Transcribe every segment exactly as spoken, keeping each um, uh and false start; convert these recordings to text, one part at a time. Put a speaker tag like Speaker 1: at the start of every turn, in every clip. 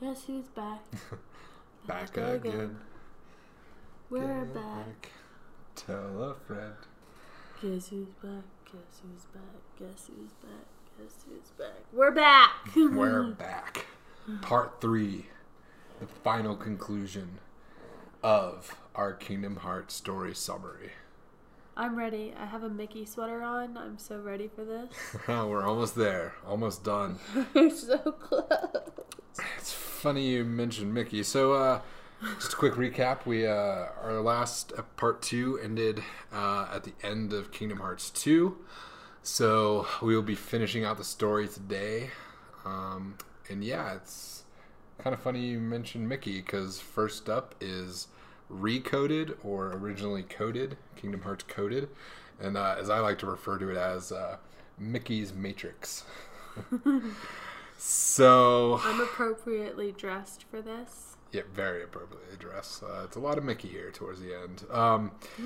Speaker 1: Guess who's back?
Speaker 2: Back,
Speaker 1: back
Speaker 2: again.
Speaker 1: again. We're
Speaker 2: Get
Speaker 1: back.
Speaker 2: back. Tell a friend.
Speaker 1: Guess who's back? Guess who's back? Guess who's back? Guess who's back? We're back!
Speaker 2: We're back. Part three. The final conclusion of our Kingdom Hearts story summary.
Speaker 1: I'm ready. I have a Mickey sweater on. I'm so ready for this.
Speaker 2: We're almost there. Almost done.
Speaker 1: We're so close.
Speaker 2: It's funny you mentioned Mickey. So, uh, just a quick recap. We, uh, our last uh, part two ended uh, at the end of Kingdom Hearts two. So, we will be finishing out the story today. Um, and yeah, it's kind of funny you mentioned Mickey, because first up is Recoded, or originally Coded, Kingdom Hearts Coded. And uh, as I like to refer to it as, uh, Mickey's Matrix. So
Speaker 1: I'm appropriately dressed for this.
Speaker 2: Yeah, very appropriately dressed. Uh, it's a lot of Mickey here towards the end. Um,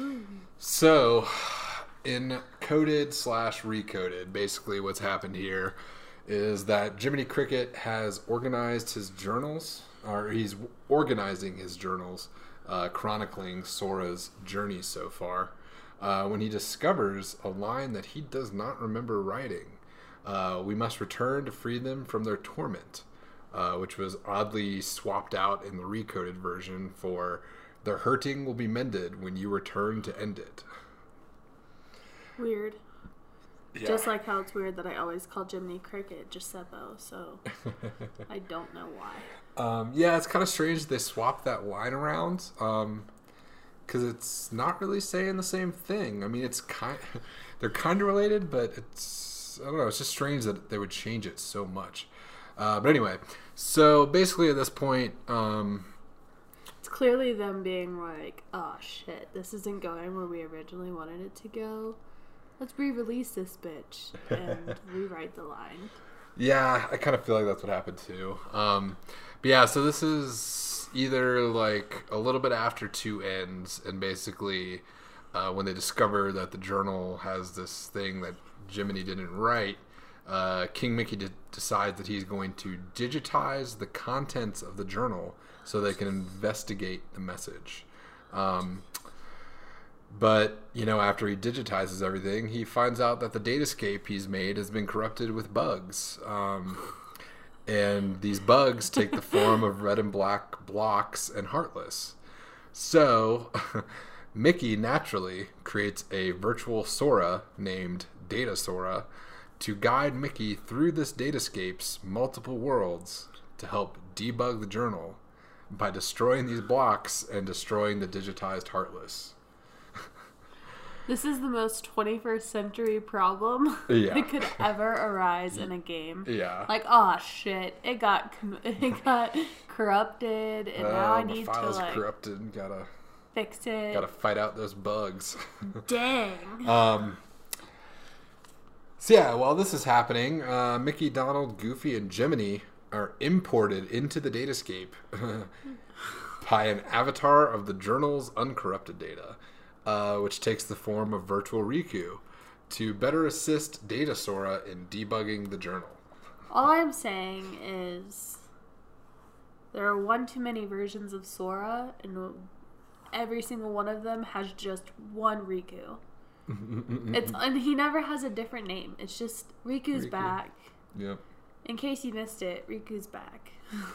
Speaker 2: so, in Coded slash Recoded, basically what's happened here is that Jiminy Cricket has organized his journals, or he's organizing his journals, uh, chronicling Sora's journey so far, uh, when he discovers a line that he does not remember writing. Uh, we must return to free them from their torment, uh, which was oddly swapped out in the Recoded version for their hurting will be mended when you return to end it.
Speaker 1: Weird.
Speaker 2: Yeah.
Speaker 1: Just like how it's weird that I always call Jiminy Cricket Giuseppe, so I don't know why.
Speaker 2: Um, yeah, it's kind of strange that they swapped that line around, um, because it's not really saying the same thing. I mean, it's kind, they're kind of related, but it's, I don't know, it's just strange that they would change it so much. Uh, but anyway, so basically at this point, um,
Speaker 1: it's clearly them being like, oh shit, this isn't going where we originally wanted it to go. Let's re-release this bitch and rewrite the line.
Speaker 2: Yeah, I kind of feel like that's what happened too. Um, but yeah, so this is either like a little bit after two ends, and basically uh, when they discover that the journal has this thing that Jiminy didn't write, uh, King Mickey de- decides that he's going to digitize the contents of the journal so they can investigate the message. Um, but, you know, after he digitizes everything, he finds out that the datascape he's made has been corrupted with bugs. Um, and these bugs take the form of red and black blocks and Heartless. So, Mickey naturally creates a virtual Sora named Data Sora to guide Mickey through this datascape's multiple worlds to help debug the journal by destroying these blocks and destroying the digitized Heartless.
Speaker 1: This is the most twenty-first century problem
Speaker 2: Yeah.
Speaker 1: that could ever arise in a game.
Speaker 2: Yeah.
Speaker 1: Like, oh shit, it got it got corrupted, and
Speaker 2: uh,
Speaker 1: now I
Speaker 2: my
Speaker 1: need to
Speaker 2: file's
Speaker 1: like
Speaker 2: corrupted. Gotta
Speaker 1: fix it.
Speaker 2: gotta fight out those bugs.
Speaker 1: Dang.
Speaker 2: um. So yeah, while this is happening, uh, Mickey, Donald, Goofy, and Jiminy are imported into the datascape by an avatar of the journal's uncorrupted data, uh, which takes the form of Virtual Riku, to better assist Data Sora in debugging the journal.
Speaker 1: All I'm saying is there are one too many versions of Sora, and every single one of them has just one Riku. It's and he never has a different name. It's just Riku's
Speaker 2: Riku.
Speaker 1: back.
Speaker 2: Yep.
Speaker 1: In case you missed it, Riku's back.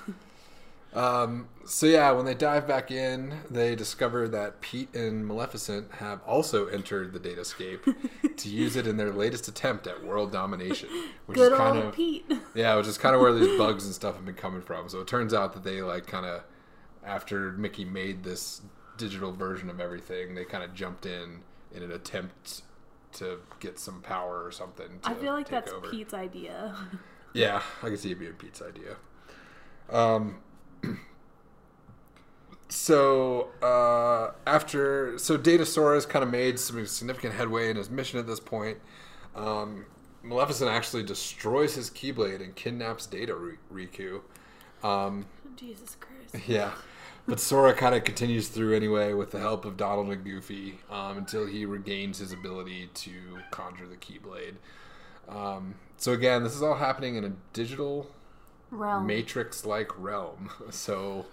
Speaker 2: Um, so yeah, when they dive back in, they discover that Pete and Maleficent have also entered the datascape to use it in their latest attempt at world domination. Which
Speaker 1: Good
Speaker 2: is kind
Speaker 1: old
Speaker 2: of,
Speaker 1: Pete.
Speaker 2: Yeah, which is kind of where these bugs and stuff have been coming from. So it turns out that they like kind of, after Mickey made this digital version of everything, they kind of jumped in in an attempt to get some power or something to
Speaker 1: I feel like
Speaker 2: take
Speaker 1: that's
Speaker 2: over.
Speaker 1: Pete's idea.
Speaker 2: Yeah, I can see it being Pete's idea. Um, so uh, after so Data Sora has kind of made some significant headway in his mission at this point. Um, Maleficent actually destroys his Keyblade and kidnaps Data Riku. Um,
Speaker 1: Jesus Christ.
Speaker 2: yeah. But Sora kind of continues through anyway with the help of Donald and Goofy um, until he regains his ability to conjure the Keyblade. Um, so again, this is all happening in a digital
Speaker 1: realm.
Speaker 2: Matrix-like realm. So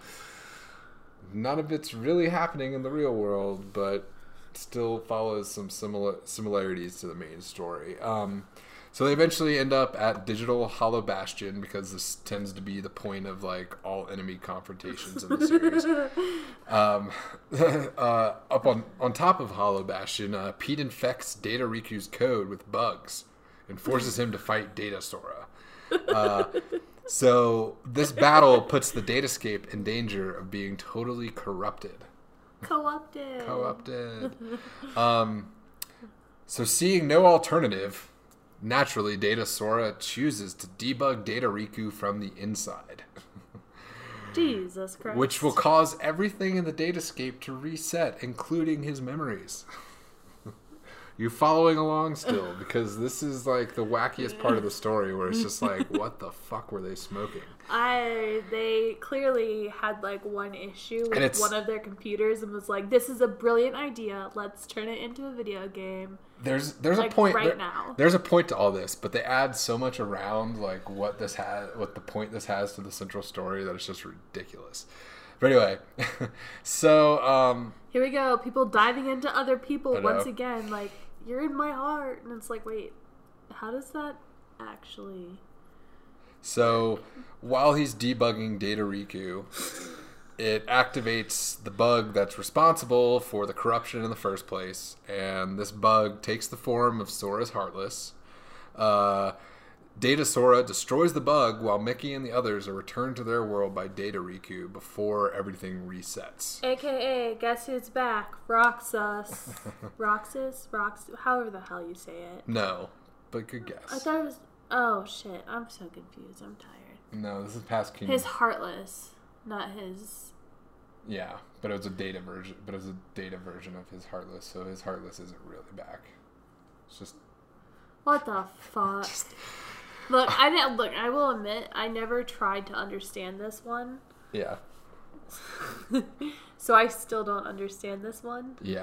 Speaker 2: none of it's really happening in the real world, but still follows some similar similarities to the main story. Um, so they eventually end up at Digital Hollow Bastion, because this tends to be the point of like all enemy confrontations in the series. um, uh, up on, on top of Hollow Bastion, uh, Pete infects Data Riku's code with bugs and forces him to fight Data Sora. Uh, so this battle puts the Datascape in danger of being totally corrupted.
Speaker 1: Co-opted.
Speaker 2: Co-opted. um, so seeing no alternative, naturally Data Sora chooses to debug Data Riku from the inside.
Speaker 1: Jesus Christ.
Speaker 2: Which will cause everything in the Datascape to reset, including his memories. You following along still? Because this is like the wackiest part of the story, where it's just like, what the fuck were they smoking?
Speaker 1: I they clearly had like one issue
Speaker 2: And
Speaker 1: with
Speaker 2: it's-
Speaker 1: one of their computers and was like, "This is a brilliant idea. Let's turn it into a video game."
Speaker 2: There's there's
Speaker 1: Like,
Speaker 2: a point
Speaker 1: right
Speaker 2: there-
Speaker 1: now.
Speaker 2: There's a point to all this, but they add so much around like what this has, what the point this has to the central story, that it's just ridiculous. But anyway, so um,
Speaker 1: Here we go. People diving into other people
Speaker 2: I know.
Speaker 1: once again. Like, you're in my heart, and it's like, wait, how does that actually?
Speaker 2: so while he's debugging Data Riku, it activates the bug that's responsible for the corruption in the first place, and this bug takes the form of Sora's Heartless. Uh, Data Sora destroys the bug while Mickey and the others are returned to their world by Data Riku before everything resets.
Speaker 1: A K A, guess who's back? Roxas. Roxas? Rox. However the hell you say it.
Speaker 2: No, but good
Speaker 1: I
Speaker 2: guess.
Speaker 1: thought it was. Oh shit! I'm so confused. I'm tired.
Speaker 2: No, this is past Kingdom.
Speaker 1: His Heartless, not his.
Speaker 2: Yeah, but it was a data version. But it was a data version of his Heartless, so his Heartless isn't really back. It's just
Speaker 1: What the fuck? Look, I didn't look. I will admit, I never tried to understand this one,
Speaker 2: yeah,
Speaker 1: so I still don't understand this one.
Speaker 2: yeah.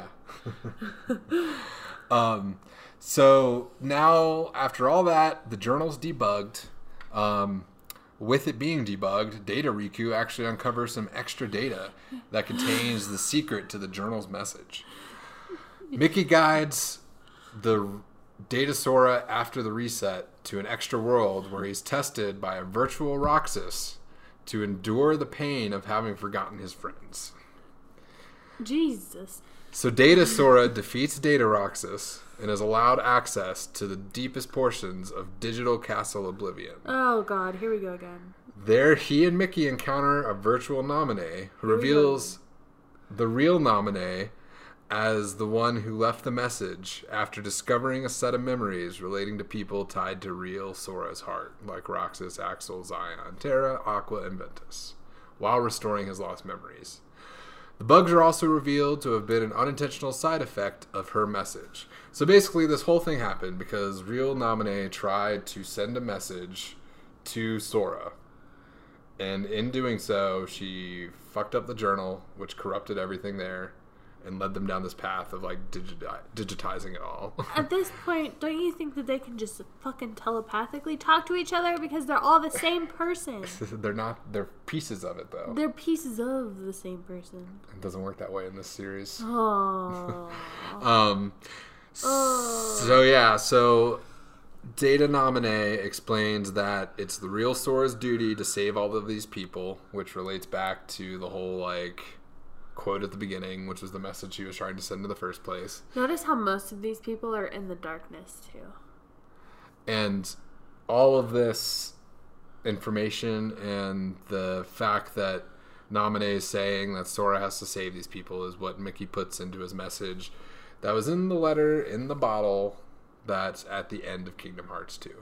Speaker 2: um, so now after all that, the journal's debugged. Um, with it being debugged, Data Riku actually uncovers some extra data that contains the secret to the journal's message. Mickey guides the Data Sora after the reset to an extra world where he's tested by a virtual Roxas to endure the pain of having forgotten his friends.
Speaker 1: Jesus.
Speaker 2: So Data Sora defeats Data Roxas and is allowed access to the deepest portions of Digital Castle Oblivion.
Speaker 1: Oh god, here we go again.
Speaker 2: There, he and Mickey encounter a virtual nominee who
Speaker 1: Here we
Speaker 2: reveals the real nominee as the one who left the message after discovering a set of memories relating to people tied to real Sora's heart, like Roxas, Axel, Zion, Terra, Aqua, and Ventus, while restoring his lost memories. The bugs are also revealed to have been an unintentional side effect of her message. So basically, this whole thing happened because real nominee tried to send a message to Sora. And in doing so, she fucked up the journal, which corrupted everything there, and led them down this path of like digiti- digitizing it all.
Speaker 1: At this point, don't you think that they can just fucking telepathically talk to each other because they're all the same person?
Speaker 2: They're not, they're pieces of it though.
Speaker 1: They're pieces of the same person.
Speaker 2: It doesn't work that way in this series.
Speaker 1: Oh.
Speaker 2: Um,
Speaker 1: Oh.
Speaker 2: so yeah, so Data Nominee explains that it's the real Sora's duty to save all of these people, which relates back to the whole like quote at the beginning, which was the message he was trying to send in the first place.
Speaker 1: Notice how most of these people are in the darkness too.
Speaker 2: And all of this information and the fact that Nominee is saying that Sora has to save these people is what Mickey puts into his message that was in the letter in the bottle that's at the end of Kingdom Hearts two.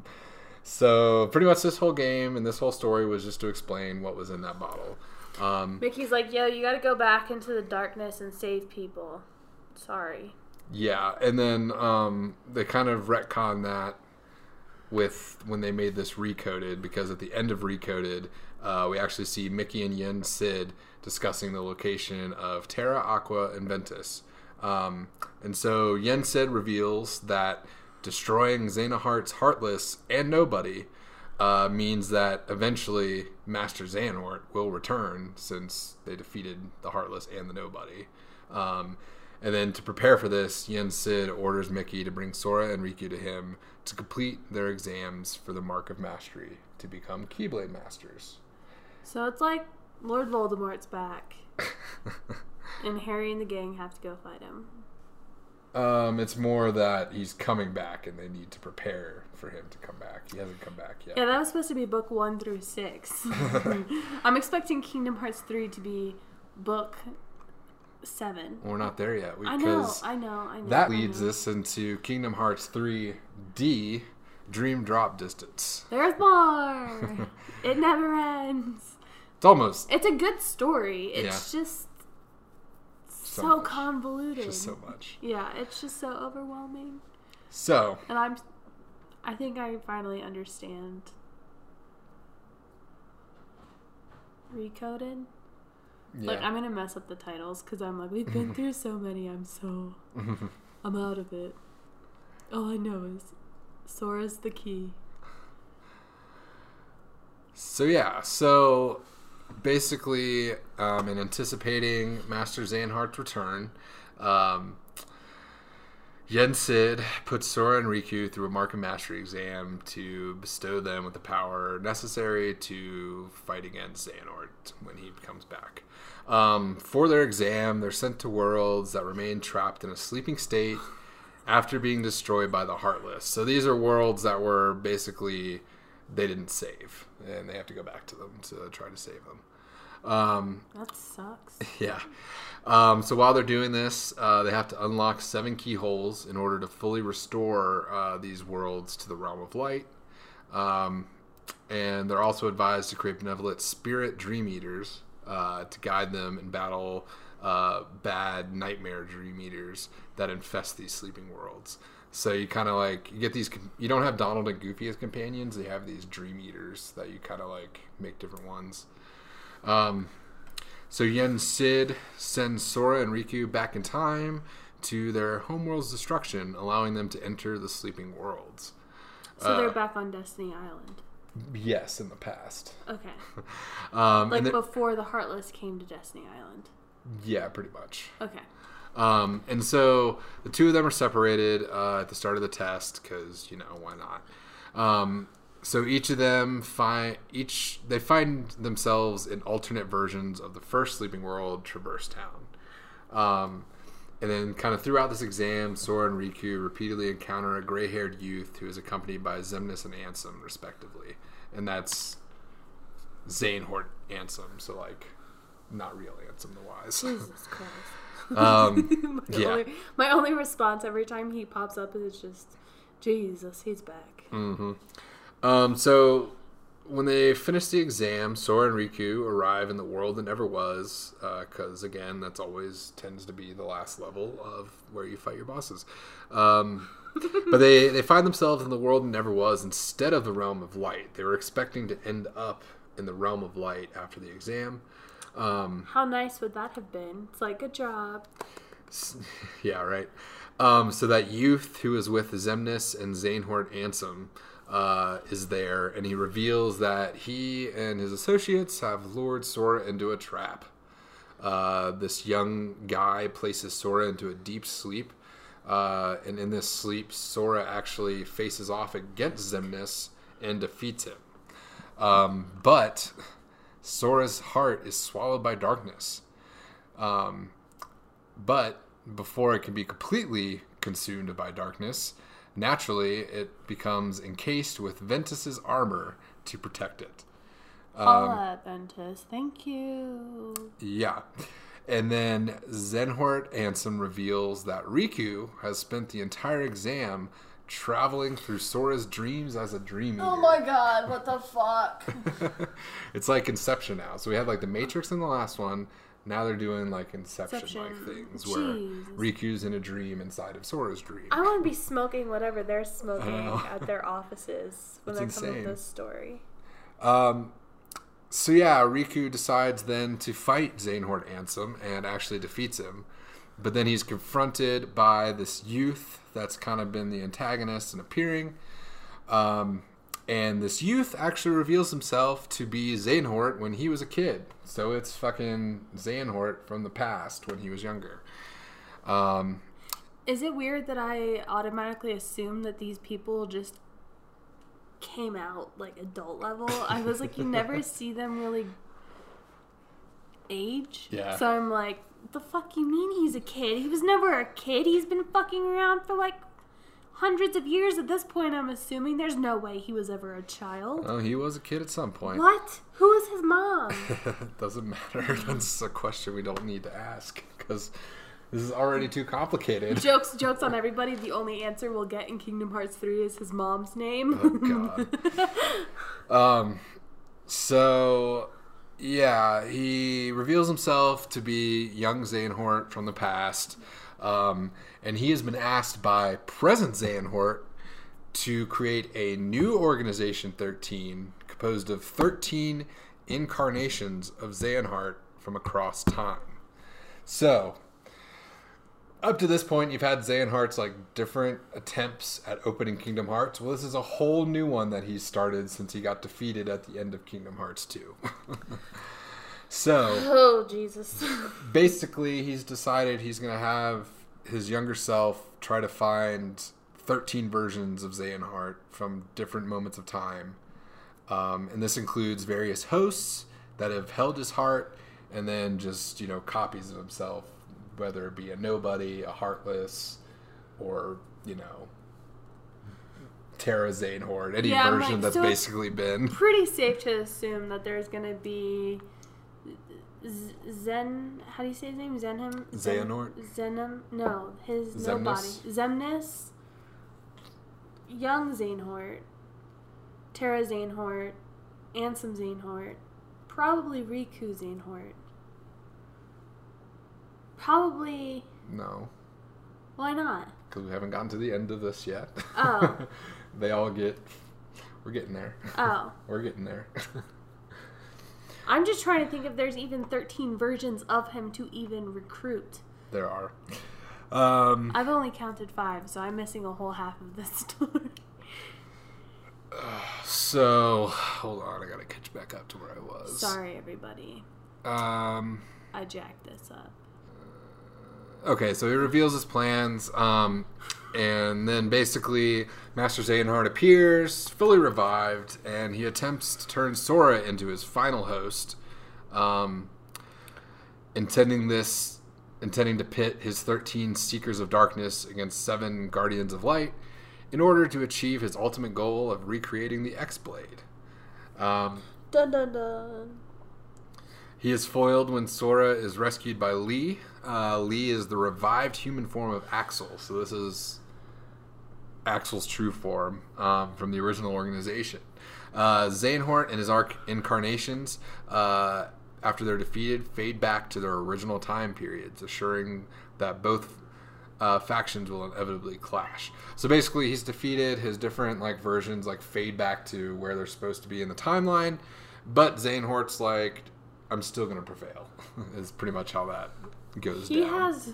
Speaker 2: So pretty much this whole game and this whole story was just to explain what was in that bottle. Um,
Speaker 1: Mickey's like, yo, you gotta go back into the darkness and save people. Sorry.
Speaker 2: yeah, and then um, they kind of retcon that with when they made this Recoded, because at the end of Recoded, uh, we actually see Mickey and Yen Sid discussing the location of Terra, Aqua, and Ventus. Um, and so Yen Sid reveals that destroying Xenoheart's Heartless and Nobody uh, means that eventually Master Xehanort will return, since they defeated the Heartless and the Nobody. Um, and then to prepare for this, Yen Sid orders Mickey to bring Sora and Riku to him to complete their exams for the Mark of Mastery to become Keyblade Masters.
Speaker 1: So it's like Lord Voldemort's back. And Harry and the gang have to go fight him.
Speaker 2: Um, it's more that he's coming back and they need to prepare for him to come back. He hasn't come back yet.
Speaker 1: Yeah, that was supposed to be book one through six. I'm expecting Kingdom Hearts three to be book seven.
Speaker 2: We're not there yet. We,
Speaker 1: I know, I know, I know.
Speaker 2: That
Speaker 1: I
Speaker 2: leads
Speaker 1: know.
Speaker 2: us into Kingdom Hearts three D, Dream Drop Distance.
Speaker 1: There's more! It never ends.
Speaker 2: It's almost...
Speaker 1: It's a good story. It's
Speaker 2: Yeah.
Speaker 1: just
Speaker 2: So
Speaker 1: so,
Speaker 2: much.
Speaker 1: convoluted.
Speaker 2: Just so much.
Speaker 1: Yeah, it's just so overwhelming.
Speaker 2: So...
Speaker 1: And I'm... I think I finally understand. Recoded?
Speaker 2: Yeah.
Speaker 1: Like, I'm going to mess up the titles because I'm like, we've been through so many. I'm so... I'm out of it. All I know is Sora's the key.
Speaker 2: So yeah, so basically, um, in anticipating Master Xehanort's return, um, Yen Sid puts Sora and Riku through a Mark of Mastery exam to bestow them with the power necessary to fight against Xehanort when he comes back. Um, for their exam, they're sent to worlds that remain trapped in a sleeping state after being destroyed by the Heartless. So these are worlds that were basically... they didn't save, and they have to go back to them to try to save them. Um,
Speaker 1: That sucks.
Speaker 2: yeah. Um, so while they're doing this, uh, they have to unlock seven keyholes in order to fully restore uh, these worlds to the realm of light. Um, and they're also advised to create benevolent spirit dream eaters uh, to guide them and battle uh, bad nightmare dream eaters that infest these sleeping worlds. So you kind of like, you get these, you don't have Donald and Goofy as companions. They have these dream eaters that you kind of like make different ones. Um, so Yen Sid sends Sora and Riku back in time to their homeworld's destruction, allowing them to enter the sleeping worlds.
Speaker 1: So
Speaker 2: Uh,
Speaker 1: they're back on Destiny Island.
Speaker 2: Yes, in the past.
Speaker 1: Okay.
Speaker 2: Um,
Speaker 1: Like
Speaker 2: and then-
Speaker 1: before the Heartless came to Destiny Island.
Speaker 2: yeah, pretty much.
Speaker 1: Okay.
Speaker 2: Um, and so the two of them are separated uh, at the start of the test because, you know, why not? Um, so each of them find each they find themselves in alternate versions of the first Sleeping World, Traverse Town. Um, and then kind of throughout this exam, Sora and Riku repeatedly encounter a gray-haired youth who is accompanied by Xemnas and Ansem, respectively. And that's Xehanort Ansem, so like not real Ansem the Wise.
Speaker 1: Jesus Christ.
Speaker 2: Um,
Speaker 1: my,
Speaker 2: yeah.
Speaker 1: only, my only response every time he pops up is just, Jesus, he's back.
Speaker 2: Mm-hmm. Um, so when they finish the exam, Sora and Riku arrive in the world that never was, because, uh, again, that's always tends to be the last level of where you fight your bosses. Um, but they, they find themselves in the world that never was instead of the realm of light. They were expecting to end up in the realm of light after the exam. Um,
Speaker 1: How nice would that have been? It's like, good job.
Speaker 2: yeah, right. Um, so that youth who is with Xemnas and Xehanort Ansem uh, is there, and he reveals that he and his associates have lured Sora into a trap. Uh, this young guy places Sora into a deep sleep, uh, and in this sleep, Sora actually faces off against Xemnas and defeats him. Um, but Sora's heart is swallowed by darkness. Um, but before it can be completely consumed by darkness, naturally it becomes encased with Ventus's armor to protect it. Um,
Speaker 1: Paula Ventus, thank you.
Speaker 2: yeah. And then Xehanort Ansem reveals that Riku has spent the entire exam traveling through Sora's dreams as a dream eater.
Speaker 1: Oh my god, what the fuck?
Speaker 2: It's like Inception now. So we had like the Matrix in the last one. Now they're doing like Inception-like
Speaker 1: Inception.
Speaker 2: things where
Speaker 1: Jesus.
Speaker 2: Riku's in a dream inside of Sora's dream.
Speaker 1: I want to be smoking whatever they're smoking
Speaker 2: know.
Speaker 1: at their offices when
Speaker 2: It's
Speaker 1: they're coming
Speaker 2: insane.
Speaker 1: with this story.
Speaker 2: Um, so yeah, Riku decides then to fight Xehanort Ansem and actually defeats him. But then he's confronted by this youth that's kind of been the antagonist and appearing. Um, And this youth actually reveals himself to be Xehanort when he was a kid. So it's fucking Xehanort from the past when he was younger. Um,
Speaker 1: Is it weird that I automatically assume that these people just came out like adult level? I was like, you never see them really age.
Speaker 2: Yeah.
Speaker 1: So I'm like, the fuck you mean he's a kid? He was never a kid. He's been fucking around for like hundreds of years at this point, I'm assuming. There's no way he was ever a child.
Speaker 2: Oh, he was a kid at some point.
Speaker 1: What? Who was his mom?
Speaker 2: Doesn't matter. That's a question we don't need to ask because this is already too complicated.
Speaker 1: Jokes, jokes on everybody. The only answer we'll get in Kingdom Hearts three is his mom's name.
Speaker 2: Oh, God. um, so, yeah, he reveals himself to be young Xehanort from the past. Um, and he has been asked by present Xehanort to create a new Organization thirteen composed of thirteen incarnations of Xehanort from across time. So, up to this point, you've had Xehanort's like different attempts at opening Kingdom Hearts. Well, this is a whole new one that he's started since he got defeated at the end of Kingdom Hearts two. So,
Speaker 1: oh, Jesus.
Speaker 2: Basically, he's decided he's going to have his younger self try to find thirteen versions of Xehanort from different moments of time. Um, and this includes various hosts that have held his heart and then just, you know, copies of himself, whether it be a nobody, a heartless, or, you know, Terra Xehanort, any
Speaker 1: yeah,
Speaker 2: version
Speaker 1: like,
Speaker 2: that's
Speaker 1: so
Speaker 2: basically been.
Speaker 1: Pretty safe to assume that there's going to be Zen, how do you say his name? Zenham?
Speaker 2: Xehanort?
Speaker 1: Zenem? No, his
Speaker 2: Xemnas?
Speaker 1: nobody. Xemnas, young Xehanort, Terra Xehanort, Ansem Xehanort, probably Riku Xehanort. Probably...
Speaker 2: No.
Speaker 1: Why not?
Speaker 2: Because we haven't gotten to the end of this yet.
Speaker 1: Oh.
Speaker 2: They all get... We're getting there.
Speaker 1: Oh.
Speaker 2: We're getting there.
Speaker 1: I'm just trying to think if there's even thirteen versions of him to even recruit.
Speaker 2: There are. Um,
Speaker 1: I've only counted five, so I'm missing a whole half of this story.
Speaker 2: uh, so, hold on. I got to catch back up to where I was.
Speaker 1: Sorry, everybody.
Speaker 2: Um,
Speaker 1: I jacked this up.
Speaker 2: Okay, so he reveals his plans, um, and then basically Master Xehanort appears, fully revived, and he attempts to turn Sora into his final host, um, intending this, intending to pit his thirteen Seekers of Darkness against seven Guardians of Light in order to achieve his ultimate goal of recreating the X-Blade. Um,
Speaker 1: dun dun dun.
Speaker 2: He is foiled when Sora is rescued by Lee. Uh, Lee is the revived human form of Axel. So this is Axel's true form um, from the original organization. Uh, Xehanort and his arc incarnations, uh, after they're defeated, fade back to their original time periods, assuring that both uh, factions will inevitably clash. So basically, he's defeated. His different like versions like fade back to where they're supposed to be in the timeline. But Xehanort's like, I'm still going to prevail, is pretty much how that goes
Speaker 1: he
Speaker 2: down.
Speaker 1: He has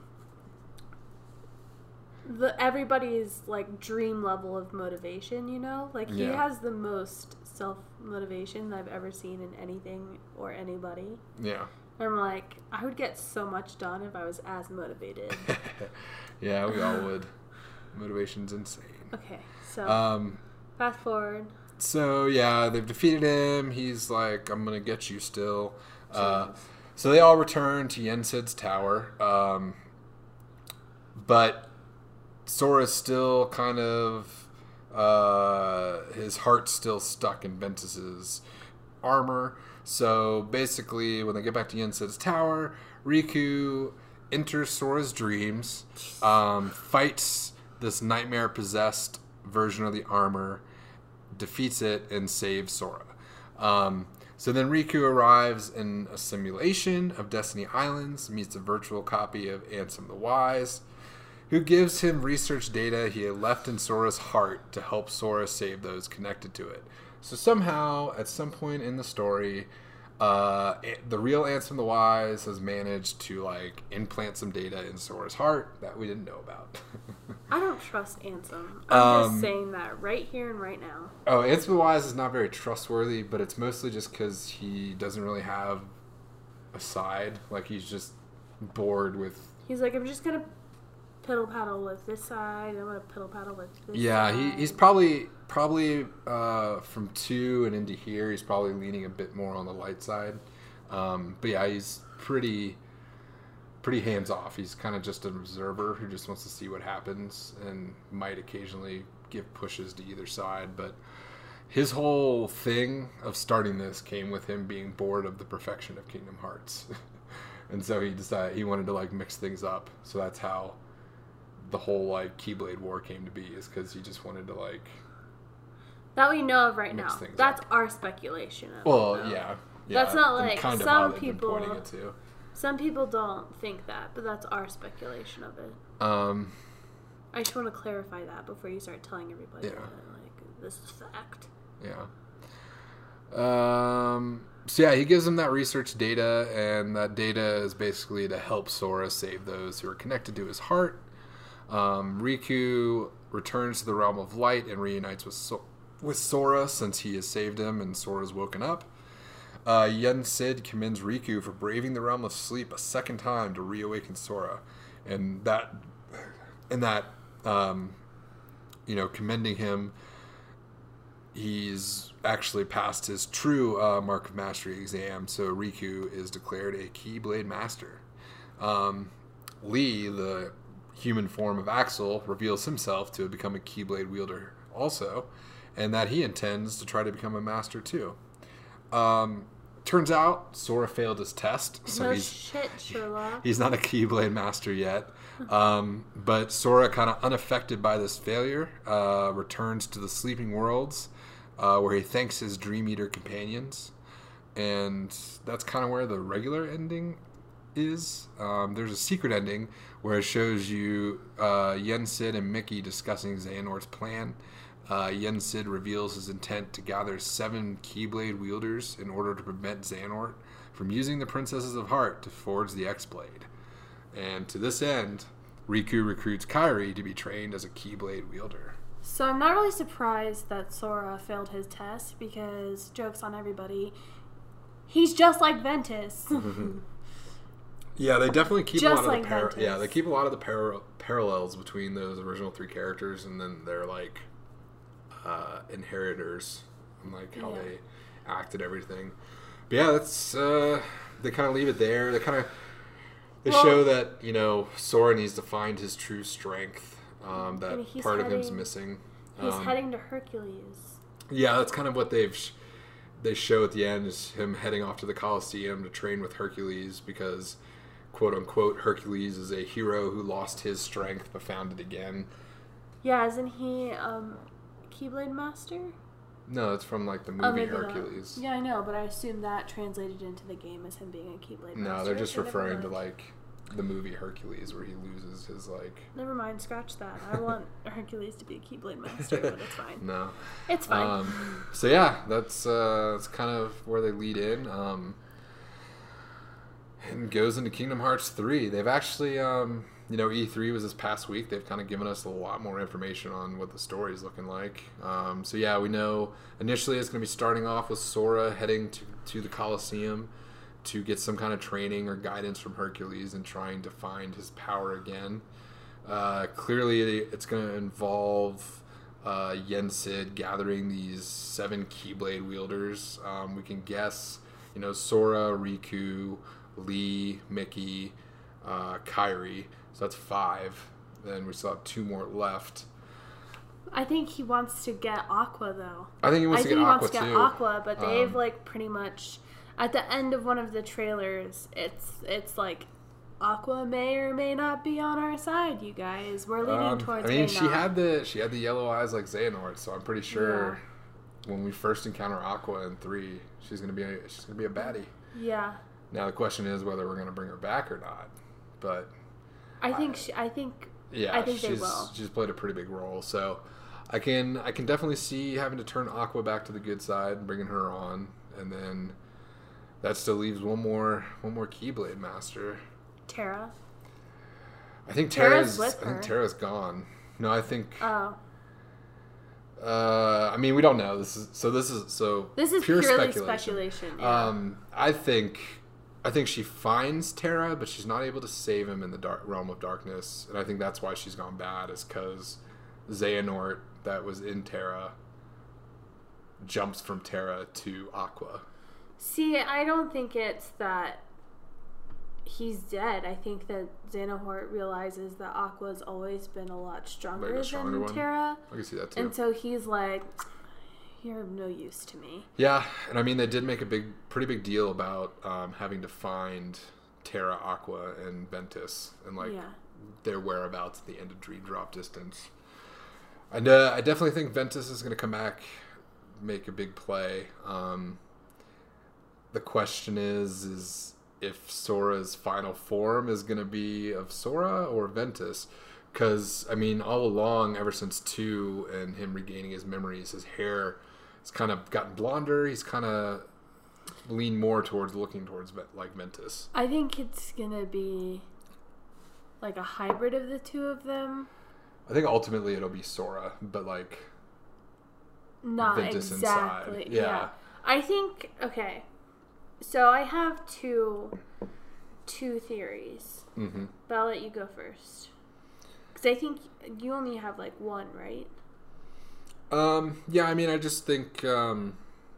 Speaker 1: the everybody's, like, dream level of motivation, you know? Like, he
Speaker 2: Yeah.
Speaker 1: has the most self-motivation that I've ever seen in anything or anybody.
Speaker 2: Yeah.
Speaker 1: And I'm like, I would get so much done if I was as motivated.
Speaker 2: Yeah, we all would. Motivation's insane.
Speaker 1: Okay, so
Speaker 2: Um,
Speaker 1: fast forward.
Speaker 2: So, yeah, they've defeated him. He's like, I'm going to get you still. Uh, so they all return to Yensid's tower. Um, but Sora's still kind of... Uh, his heart's still stuck in Ventus's armor. So, basically, when they get back to Yensid's tower, Riku enters Sora's dreams, um, fights this nightmare-possessed version of the armor, defeats it, and saves Sora. Um, so then Riku arrives in a simulation of Destiny Islands, meets a virtual copy of Ansem the Wise, who gives him research data he had left in Sora's heart to help Sora save those connected to it. So somehow, at some point in the story, uh, the real Ansem the Wise has managed to like implant some data in Sora's heart that we didn't know about.
Speaker 1: I don't trust Ansem. I'm
Speaker 2: Um,
Speaker 1: just saying that right here and right now.
Speaker 2: Oh, Ansem Wise is not very trustworthy, but it's mostly just because he doesn't really have a side. Like, he's just bored with...
Speaker 1: He's like, I'm just going to piddle paddle with this side. I'm going to piddle paddle with this
Speaker 2: Yeah,
Speaker 1: side.
Speaker 2: he, he's probably, probably uh, from two and into here, he's probably leaning a bit more on the light side. Um, but yeah, he's pretty... pretty hands-off. He's kind of just an observer who just wants to see what happens and might occasionally give pushes to either side. But his whole thing of starting this came with him being bored of the perfection of Kingdom Hearts. And so he decided he wanted to like mix things up. So that's how the whole like Keyblade War came to be, is because he just wanted to like...
Speaker 1: That we know of right
Speaker 2: mix
Speaker 1: now.
Speaker 2: things
Speaker 1: That's
Speaker 2: up.
Speaker 1: our speculation of
Speaker 2: well,
Speaker 1: it, though.
Speaker 2: yeah. yeah.
Speaker 1: That's not
Speaker 2: and
Speaker 1: like
Speaker 2: kind of
Speaker 1: some
Speaker 2: how they've been
Speaker 1: people-
Speaker 2: pointing it to.
Speaker 1: Some people don't think that, but that's our speculation of it.
Speaker 2: Um,
Speaker 1: I just want to clarify that before you start telling everybody
Speaker 2: Yeah.
Speaker 1: that, like, this is fact.
Speaker 2: Yeah. Um, so yeah, he gives them that research data, and that data is basically to help Sora save those who are connected to his heart. Um, Riku returns to the realm of light and reunites with so- with Sora since he has saved him and Sora's woken up. Uh, Yen Sid commends Riku for braving the realm of sleep a second time to reawaken Sora, and that, and that, um, you know, commending him. He's actually passed his true uh, Mark of Mastery exam, so Riku is declared a Keyblade Master. Um, Lee, the human form of Axel, reveals himself to have become a Keyblade wielder also, and that he intends to try to become a master too. Um, turns out Sora failed his test, so
Speaker 1: no
Speaker 2: he's
Speaker 1: shit, Sherlock.
Speaker 2: he's not a Keyblade Master yet. Um, but Sora, kind of unaffected by this failure, uh, returns to the Sleeping Worlds, uh, where he thanks his Dream Eater companions. And that's kind of where the regular ending is. Um, there's a secret ending where it shows you uh, Yen Sid and Mickey discussing Xehanort's plan. Uh, Yen Sid reveals his intent to gather seven Keyblade wielders in order to prevent Xehanort from using the Princesses of Heart to forge the X-Blade. And to this end, Riku recruits Kairi to be trained as a Keyblade wielder.
Speaker 1: So I'm not really surprised that Sora failed his test, because, jokes on everybody, he's just like Ventus.
Speaker 2: Yeah, they definitely keep
Speaker 1: Just
Speaker 2: a lot
Speaker 1: like
Speaker 2: of the par-
Speaker 1: Ventus.
Speaker 2: yeah they keep a lot of the par- parallels between those original three characters, and then they're like uh, inheritors, and like how
Speaker 1: Yeah.
Speaker 2: they act and everything. But yeah, that's uh, they kind of leave it there. They kind of they
Speaker 1: Well-
Speaker 2: show that, you know, Sora needs to find his true strength. Um, that
Speaker 1: And he's
Speaker 2: part of him's
Speaker 1: heading-
Speaker 2: missing.
Speaker 1: He's
Speaker 2: Um,
Speaker 1: heading to Hercules.
Speaker 2: Yeah, that's kind of what they've sh- they show at the end, is him heading off to the Colosseum to train with Hercules, because, quote unquote, Hercules is a hero who lost his strength but found it again.
Speaker 1: Yeah, isn't he um, Keyblade Master?
Speaker 2: No, it's from like the
Speaker 1: Oh,
Speaker 2: movie
Speaker 1: maybe not.
Speaker 2: Hercules.
Speaker 1: Yeah, I know, but I assume that translated into the game as him being a Keyblade Master.
Speaker 2: No, they're just
Speaker 1: so never
Speaker 2: referring to
Speaker 1: mind.
Speaker 2: like the movie Hercules, where he loses his like.
Speaker 1: Never mind, scratch that. I want Hercules to be a Keyblade Master, but it's fine.
Speaker 2: No.
Speaker 1: It's fine.
Speaker 2: Um, so yeah, that's uh, that's kind of where they lead in. Um, and goes into Kingdom Hearts three. They've actually, um, you know, E three was this past week. They've kind of given us a lot more information on what the story is looking like. Um, so yeah, we know initially it's going to be starting off with Sora heading to, to the Colosseum to get some kind of training or guidance from Hercules and trying to find his power again. Uh, clearly, it's going to involve uh, Yen Sid gathering these seven Keyblade wielders. Um, we can guess, you know, Sora, Riku, Lee, Mickey, uh, Kairi. So that's five. Then we still have two more left.
Speaker 1: I think he wants to get Aqua, though.
Speaker 2: I think he wants
Speaker 1: I
Speaker 2: to
Speaker 1: think
Speaker 2: get
Speaker 1: he
Speaker 2: Aqua
Speaker 1: wants to get
Speaker 2: too.
Speaker 1: Aqua, but they've
Speaker 2: Um,
Speaker 1: like pretty much at the end of one of the trailers, it's it's like Aqua may or may not be on our side, you guys. We're leaning
Speaker 2: Um,
Speaker 1: towards.
Speaker 2: I mean,
Speaker 1: may
Speaker 2: she
Speaker 1: not.
Speaker 2: had the she had the yellow eyes like Xehanort, so I'm pretty sure when we first encounter Aqua in three, she's gonna be a, she's gonna be a baddie.
Speaker 1: Yeah,
Speaker 2: Now the question is whether we're gonna bring her back or not. But
Speaker 1: I think she, I think
Speaker 2: yeah,
Speaker 1: I think
Speaker 2: she's
Speaker 1: they will.
Speaker 2: she's played a pretty big role, so I can I can definitely see having to turn Aqua back to the good side and bringing her on, and then that still leaves one more one more Keyblade Master.
Speaker 1: Terra.
Speaker 2: I think
Speaker 1: Terra's
Speaker 2: Terra's
Speaker 1: with
Speaker 2: I think
Speaker 1: her.
Speaker 2: Terra's gone. no, I think.
Speaker 1: Oh.
Speaker 2: Uh, I mean, we don't know. This is so. This is so.
Speaker 1: This is
Speaker 2: pure
Speaker 1: purely
Speaker 2: speculation.
Speaker 1: speculation. Yeah.
Speaker 2: Um, I think, I think she finds Terra, but she's not able to save him in the dark realm of darkness, and I think that's why she's gone bad. Is because Xehanort, that was in Terra, jumps from Terra to Aqua.
Speaker 1: See, I don't think it's that he's dead. I think that Xehanort realizes that Aqua's always been a lot stronger
Speaker 2: Like a stronger
Speaker 1: than
Speaker 2: one?
Speaker 1: Terra.
Speaker 2: I can see that too.
Speaker 1: And so he's like, you're of no use to me.
Speaker 2: Yeah, and I mean they did make a big, pretty big deal about um, having to find Terra, Aqua, and Ventus, and like
Speaker 1: Yeah.
Speaker 2: their whereabouts at the end of Dream Drop Distance. And uh, I definitely think Ventus is going to come back, make a big play. Um, the question is, is if Sora's final form is going to be of Sora or Ventus. Because, I mean, all along, ever since two and him regaining his memories, his hair has kind of gotten blonder. He's kind of leaned more towards looking towards like Ventus.
Speaker 1: I think it's going to be like a hybrid of the two of them.
Speaker 2: I think ultimately it'll be Sora, but like
Speaker 1: Not
Speaker 2: Ventus
Speaker 1: exactly.
Speaker 2: inside. Yeah.
Speaker 1: yeah. I think, okay. So I have two two theories.
Speaker 2: Mm-hmm.
Speaker 1: But I'll let you go first. Because I think you only have like one, right?
Speaker 2: Um, yeah, I mean, I just think um,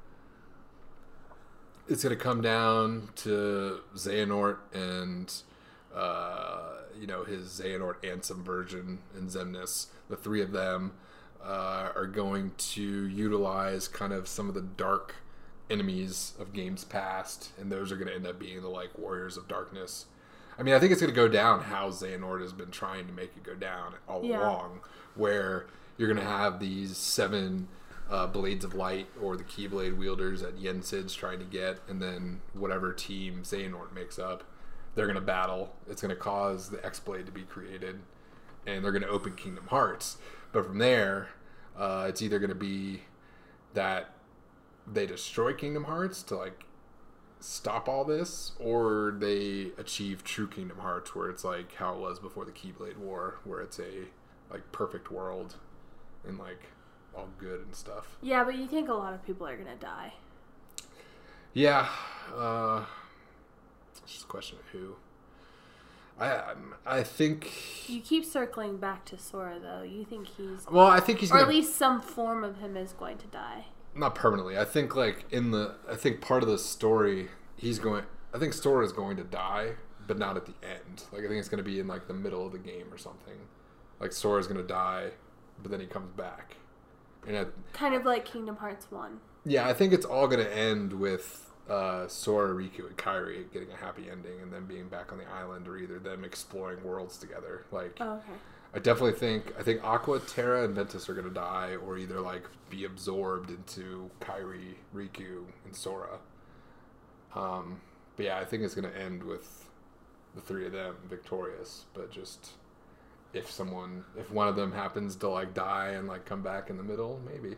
Speaker 2: it's going to come down to Xehanort and, uh, you know, his Xehanort Ansem version and Xemnas. The three of them uh, are going to utilize kind of some of the dark enemies of games past, and those are going to end up being the, like, Warriors of Darkness. I mean, I think it's going to go down how Xehanort has been trying to make it go down all
Speaker 1: Yeah.
Speaker 2: along, where you're going to have these seven uh, Blades of Light or the Keyblade wielders that Yensid's trying to get, and then whatever team Xehanort makes up, they're going to battle. It's going to cause the X-Blade to be created, and they're going to open Kingdom Hearts. But from there, uh, it's either going to be that they destroy Kingdom Hearts to, like, stop all this, or they achieve true Kingdom Hearts, where it's like how it was before the Keyblade War, where it's a like perfect world and like all good and stuff.
Speaker 1: Yeah, but you think a lot of people are going to die.
Speaker 2: Yeah, uh, it's just a question of who. I I think
Speaker 1: You keep circling back to Sora, though. You think he's...
Speaker 2: well, I think he's
Speaker 1: Or
Speaker 2: gonna,
Speaker 1: at least some form of him is going to die.
Speaker 2: not permanently. I think like in the I think part of the story he's going. I think Sora is going to die, but not at the end. Like I think it's going to be in like the middle of the game or something. Like Sora's going to die, but then he comes back. And I,
Speaker 1: Kind of like Kingdom Hearts one.
Speaker 2: yeah, I think it's all going to end with uh, Sora, Riku, and Kairi getting a happy ending, and then being back on the island, or either them exploring worlds together. Like.
Speaker 1: Oh, okay.
Speaker 2: I definitely think I think Aqua, Terra, and Ventus are going to die, or either like be absorbed into Kairi, Riku, and Sora. Um, but yeah, I think it's going to end with the three of them victorious. But just if someone, if one of them happens to like die and like come back in the middle, maybe.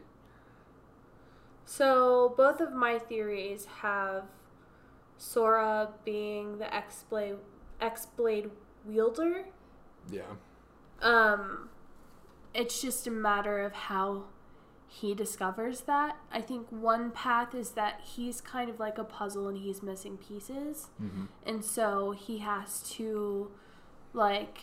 Speaker 1: So both of my theories have Sora being the X-Blade, X-Blade wielder.
Speaker 2: Yeah.
Speaker 1: Um, it's just a matter of how he discovers that. I think one path is that he's kind of like a puzzle and he's missing pieces.
Speaker 2: Mm-hmm.
Speaker 1: And so he has to, like,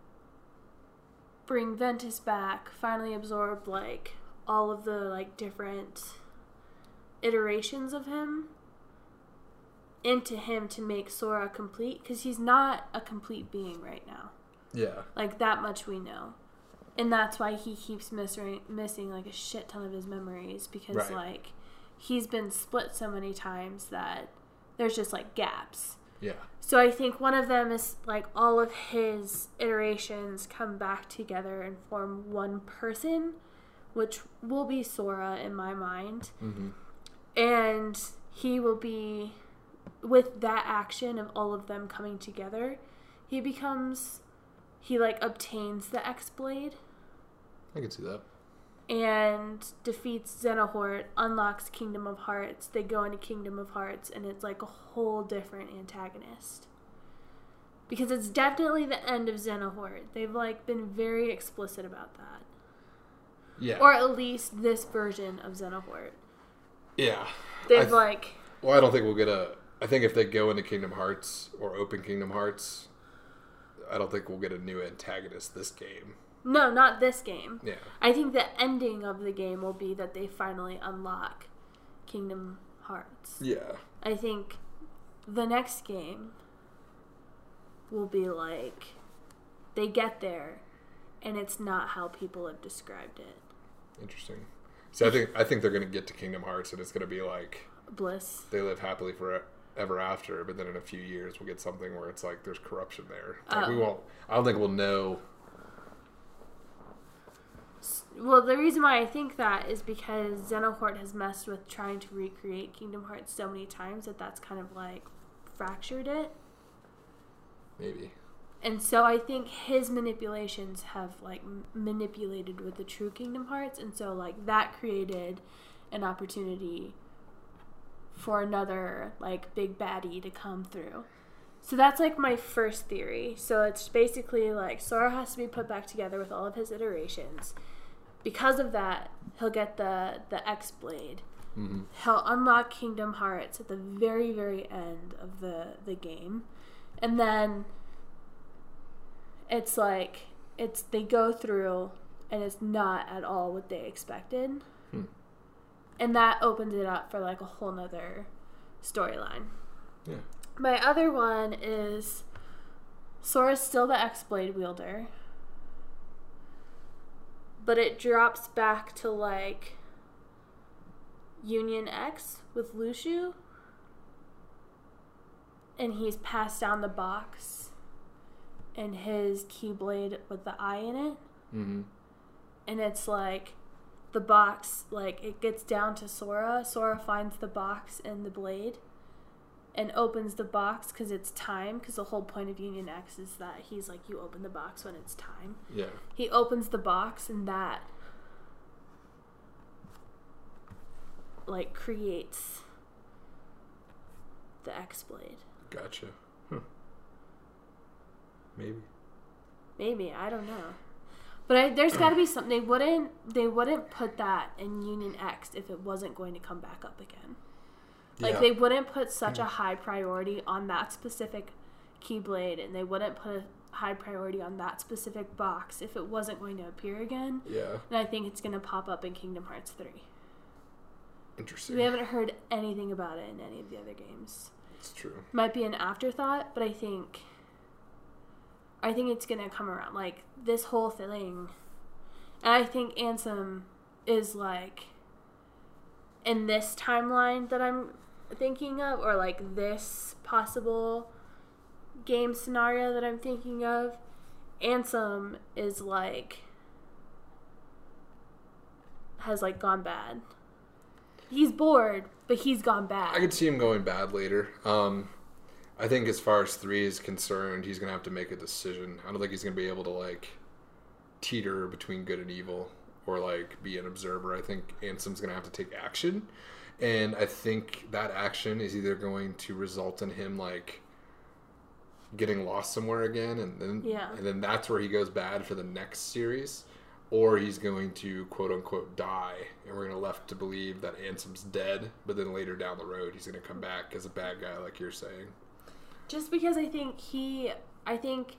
Speaker 1: bring Ventus back, finally absorb, like, all of the, like, different iterations of him into him to make Sora complete, because he's not a complete being right now.
Speaker 2: Yeah.
Speaker 1: Like, that much we know. And that's why he keeps missing, missing like, a shit ton of his memories. Because,
Speaker 2: Right.
Speaker 1: like, he's been split so many times that there's just, like, gaps.
Speaker 2: Yeah.
Speaker 1: So I think one of them is, like, all of his iterations come back together and form one person, which will be Sora in my mind.
Speaker 2: Mm-hmm.
Speaker 1: And he will be, with that action of all of them coming together, he becomes... He, like, obtains the X-Blade.
Speaker 2: I can see that.
Speaker 1: And defeats Xehanort, unlocks Kingdom of Hearts. They go into Kingdom of Hearts, and it's, like, a whole different antagonist. Because it's definitely the end of Xenohort. They've, like, been very explicit about that.
Speaker 2: Yeah.
Speaker 1: Or at least this version of Xenohort.
Speaker 2: Yeah.
Speaker 1: They've,
Speaker 2: th-
Speaker 1: like...
Speaker 2: Well, I don't think we'll get a... I think if they go into Kingdom Hearts or open Kingdom Hearts, I don't think we'll get a new antagonist this game.
Speaker 1: No, not this game.
Speaker 2: Yeah.
Speaker 1: I think the ending of the game will be that they finally unlock Kingdom Hearts.
Speaker 2: Yeah.
Speaker 1: I think the next game will be like they get there and it's not how people have described it.
Speaker 2: Interesting. So I think I think they're going to get to Kingdom Hearts and it's going to be like
Speaker 1: bliss.
Speaker 2: They live happily forever after, but then in a few years we'll get something where it's like there's corruption there. Like
Speaker 1: oh.
Speaker 2: we won't. I don't think we'll know.
Speaker 1: Well, the reason why I think that is because Xenohort has messed with trying to recreate Kingdom Hearts so many times that that's kind of like fractured it.
Speaker 2: Maybe.
Speaker 1: And so I think his manipulations have like m- manipulated with the true Kingdom Hearts, and so like that created an opportunity for another like big baddie to come through. So that's like my first theory. So it's basically like Sora has to be put back together with all of his iterations. Because of that, he'll get the the X-Blade.
Speaker 2: Mm-hmm.
Speaker 1: He'll unlock Kingdom Hearts at the very, very end of the, the game. And then it's like, it's they go through and it's not at all what they expected.
Speaker 2: Hmm.
Speaker 1: And that opens it up for like a whole nother storyline.
Speaker 2: Yeah.
Speaker 1: My other one is Sora's still the X-Blade wielder. But it drops back to like Union X with Lushu. And he's passed down the box and his Keyblade with the eye in it.
Speaker 2: Mm-hmm.
Speaker 1: And it's like the box, like it gets down to Sora. Sora finds the box and the blade and opens the box because it's time. Because the whole point of Union X is that he's like, you open the box when it's time.
Speaker 2: Yeah.
Speaker 1: He opens the box and that like creates the X-Blade.
Speaker 2: Gotcha. Huh. Maybe.
Speaker 1: Maybe, I don't know. But I, there's got to be something. They wouldn't. They wouldn't put that in Union X if it wasn't going to come back up again. Like
Speaker 2: yeah.
Speaker 1: they wouldn't put such a high priority on that specific Keyblade, and they wouldn't put a high priority on that specific box if it wasn't going to appear again.
Speaker 2: Yeah.
Speaker 1: And I think it's going to pop up in Kingdom Hearts three.
Speaker 2: Interesting.
Speaker 1: We haven't heard anything about it in any of the other games.
Speaker 2: It's true.
Speaker 1: Might be an afterthought, but I think I think it's gonna come around. Like this whole thing, and I think Ansem is like in this timeline that I'm thinking of, or like this possible game scenario that I'm thinking of. Ansem is like has like gone bad. He's bored, but he's gone bad.
Speaker 2: I could see him going bad later. Um, I think as far as three is concerned, he's going to have to make a decision. I don't think he's going to be able to, like, teeter between good and evil or, like, be an observer. I think Ansem's going to have to take action. And I think that action is either going to result in him, like, getting lost somewhere again. And then,
Speaker 1: yeah.
Speaker 2: and then that's where he goes bad for the next series. Or he's going to, quote-unquote, die, and we're going to left to believe that Ansem's dead, but then later down the road, he's going to come back as a bad guy, like you're saying.
Speaker 1: Just because I think he... I think...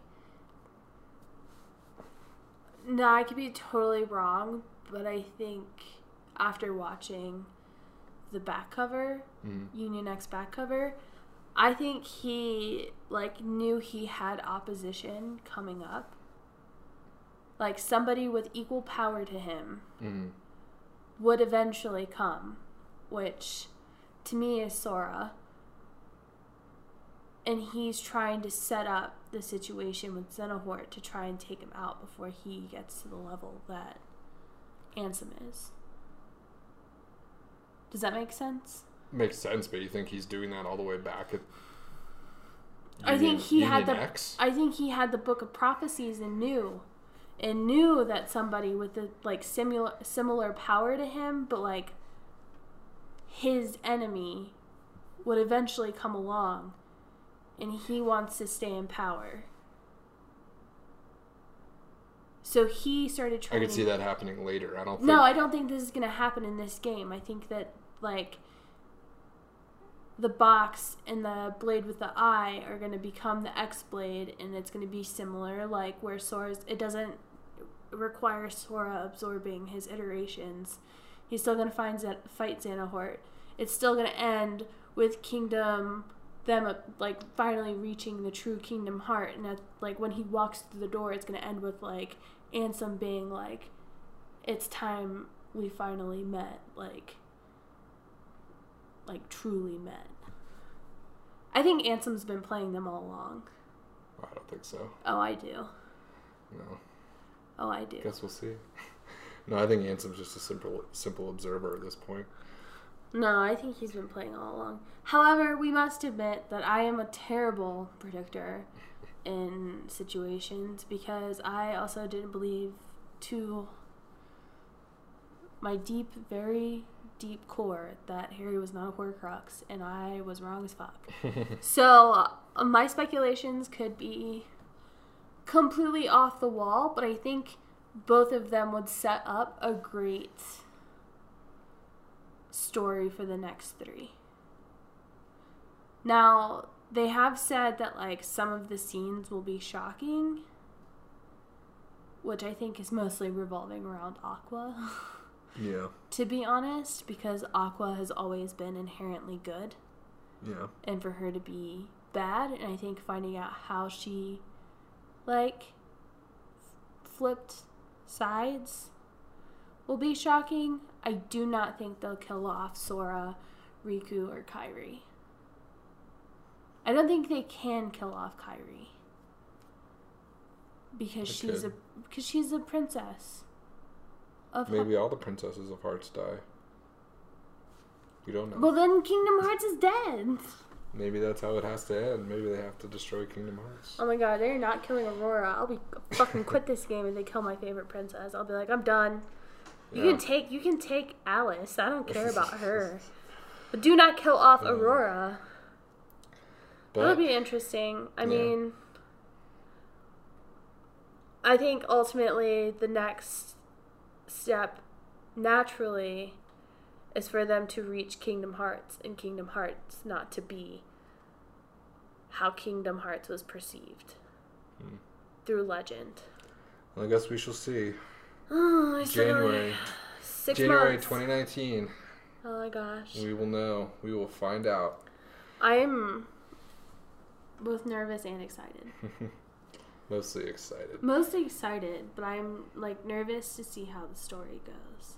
Speaker 1: No, I could be totally wrong, but I think after watching the back cover, mm-hmm. Union X back cover, I think he, like, knew he had opposition coming up. Like, somebody with equal power to him mm. would eventually come, which, to me, is Sora. And he's trying to set up the situation with Xenohort to try and take him out before he gets to the level that Ansem is. Does that make sense?
Speaker 2: Makes sense, but you think he's doing that all the way back at Union,
Speaker 1: I think he
Speaker 2: Union
Speaker 1: had the
Speaker 2: X?
Speaker 1: I think he had the Book of Prophecies and knew and knew that somebody with the like similar similar power to him, but like his enemy would eventually come along and he wants to stay in power. So he started trying.
Speaker 2: I could see that happening later. I don't think...
Speaker 1: No, I don't think this is going to happen in this game. I think that, like, the box and the blade with the eye are going to become the X-Blade, and it's going to be similar, like, where Sora's... It doesn't require Sora absorbing his iterations. He's still going to find Z- fight Xanahort. It's still going to end with Kingdom... them, like, finally reaching the true Kingdom Heart, and, that, like, when he walks through the door, it's going to end with, like, Ansem being like, it's time we finally met, like, like, truly met. I think Ansem's been playing them all along.
Speaker 2: I don't think so.
Speaker 1: Oh, I do.
Speaker 2: No.
Speaker 1: Oh, I do.
Speaker 2: Guess we'll see. No, I think Ansem's just a simple, simple observer at this point.
Speaker 1: No, I think he's been playing all along. However, we must admit that I am a terrible predictor in situations, because I also didn't believe to my deep, very deep core that Harry was not a Horcrux, and I was wrong as fuck. So uh, my speculations could be completely off the wall, but I think both of them would set up a great story for the next three. Now, they have said that, like, some of the scenes will be shocking, which I think is mostly revolving around Aqua.
Speaker 2: Yeah.
Speaker 1: To be honest, because Aqua has always been inherently good.
Speaker 2: Yeah.
Speaker 1: And for her to be bad, and I think finding out how she, like, f- flipped sides will be shocking. I do not think they'll kill off Sora, Riku, or Kairi. I don't think they can kill off Kairi. Because
Speaker 2: They
Speaker 1: she's
Speaker 2: could.
Speaker 1: a because she's a princess. Of
Speaker 2: Maybe all the princesses of Hearts die. We don't know.
Speaker 1: Well, then Kingdom Hearts is dead.
Speaker 2: Maybe that's how it has to end. Maybe they have to destroy Kingdom Hearts.
Speaker 1: Oh my god, they're not killing Aurora. I'll be fucking quit this game if they kill my favorite princess. I'll be like, I'm done. You
Speaker 2: Yeah.
Speaker 1: can take you can take Alice. I don't care about her. But do not kill off Aurora.
Speaker 2: But,
Speaker 1: That would be interesting. I
Speaker 2: Yeah.
Speaker 1: mean, I think ultimately the next step, naturally, is for them to reach Kingdom Hearts, and Kingdom Hearts not to be how Kingdom Hearts was perceived
Speaker 2: Hmm.
Speaker 1: through legend.
Speaker 2: Well, I guess we shall see.
Speaker 1: Oh, I still only-
Speaker 2: January.
Speaker 1: Six
Speaker 2: January
Speaker 1: months.
Speaker 2: twenty nineteen.
Speaker 1: Oh my gosh.
Speaker 2: We will know. We will find out.
Speaker 1: I'm both nervous and excited.
Speaker 2: Mostly excited.
Speaker 1: Mostly excited, but I'm like nervous to see how the story goes.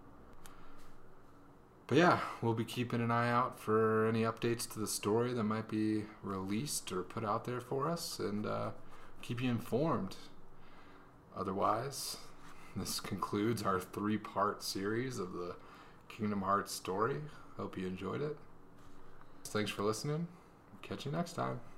Speaker 2: But yeah, we'll be keeping an eye out for any updates to the story that might be released or put out there for us, and uh, keep you informed. Otherwise, this concludes our three-part series of the Kingdom Hearts story. Hope you enjoyed it. Thanks for listening. Catch you next time.